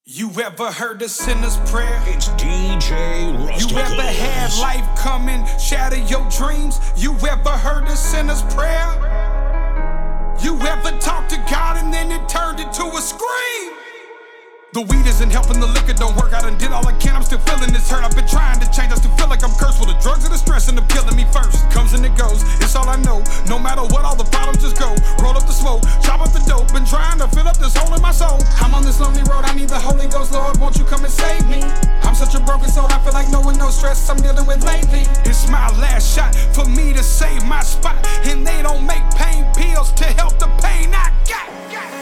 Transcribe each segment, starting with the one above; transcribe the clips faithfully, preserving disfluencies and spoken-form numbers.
You ever heard a sinner's prayer? It's D J Rusticus. You ever had life come and shatter your dreams? You ever heard a sinner's prayer? You ever talked to God and then it turned into a scream? The weed isn't helping, the liquor don't work. I done did all I can, I'm still feeling this hurt. I've been trying to change, I still feel like I'm cursed. Well, the drugs and the stress and them killing me first. Comes and it goes, it's all I know. No matter what, all the problems just go. Roll up the smoke, chop up the dope. Been trying to fill up this hole in my soul. I'm on this lonely road, I need the Holy Ghost. Lord, won't you come and save me? I'm such a broken soul, I feel like no one knows stress I'm dealing with lately. It's my last shot for me to save my spot. And they don't make pain pills to help the pain I got.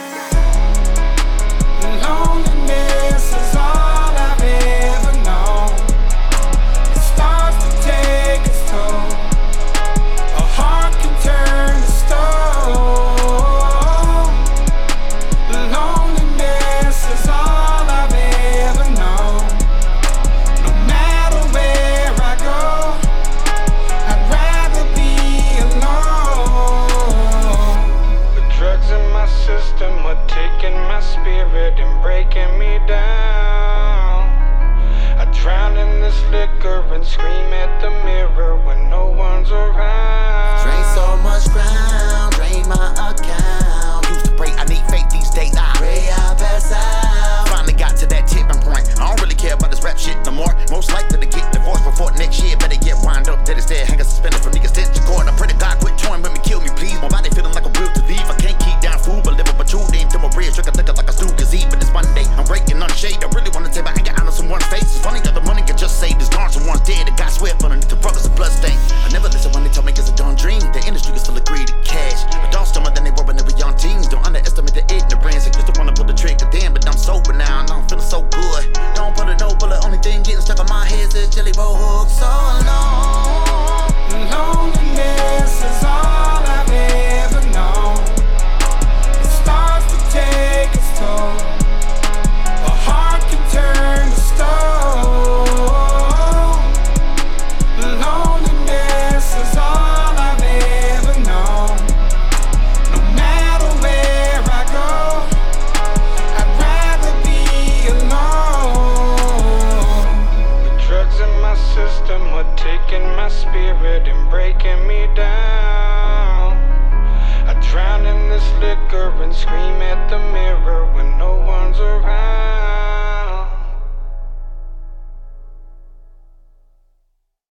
Loneliness is all I've ever known. It starts to take its toll. A heart can turn to stone. Loneliness is all I've ever known. No matter where I go, I'd rather be alone. The drugs in my system are taking my spirit and breaking me down. I drown in this liquor and scream at the mirror when no one's around. Drain so much ground, drain my account. Used to pray, I need faith these days. I pray I pass out. Finally got to that tipping point. I don't really care about this rap shit no more. Most likely to get divorced before next year. Better get wind up, dead instead. Hang a suspended from niggas extension cord. I pray to God quit toying with me, kill me please. My body feeling like a will to leave. I can't keep down food, but live but you name to my bread. Trick a liquor like a stew gazee. But it's Monday, I'm breaking on shade. I really wanna take my anger out of someone's face. It's funny that the money can just say this gone. Someone's dead, it got swept underneath the brothers a blood stain. I never listen when they tell me it's a dumb dream. The industry is still agree to cash. Adults dumber than they were when they were young teens. Don't underestimate the ignorance. I used to wanna pull the trigger then, but I'm sober now and I'm feeling so good. Don't put a no bullet, only thing getting stuck on my head is jelly roll hooks. So alone.